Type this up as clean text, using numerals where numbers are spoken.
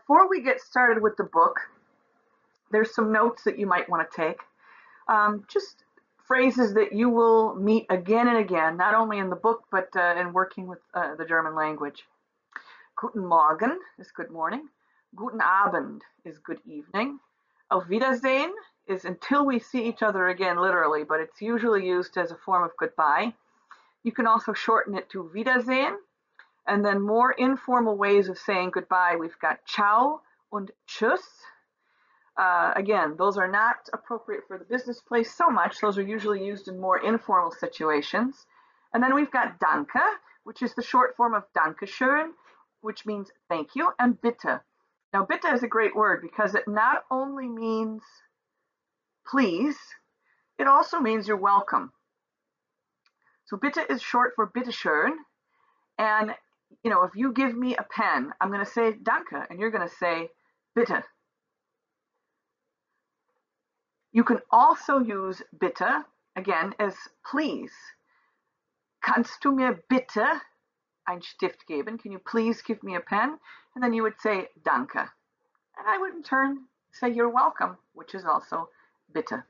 before we get started with the book, there's some notes that you might want to take. Just phrases that you will meet again and again, not only in the book, but in working with the German language. Guten Morgen is good morning. Guten Abend is good evening. Auf Wiedersehen is until we see each other again, literally, but it's usually used as a form of goodbye. You can also shorten it to Wiedersehen. And then more informal ways of saying goodbye, we've got ciao und tschüss. Again, those are not appropriate for the business place so much. Those are usually used in more informal situations. And then we've got danke, which is the short form of Dankeschön, which means thank you, and bitte. Now, bitte is a great word because it not only means please, it also means you're welcome. So bitte is short for bitteschön. And, if you give me a pen, I'm going to say danke, and you're going to say bitte. You can also use bitte, again, as please. Kannst du mir bitte einen Stift geben? Can you please give me a pen? And then you would say danke. And I would in turn say you're welcome, which is also bitte.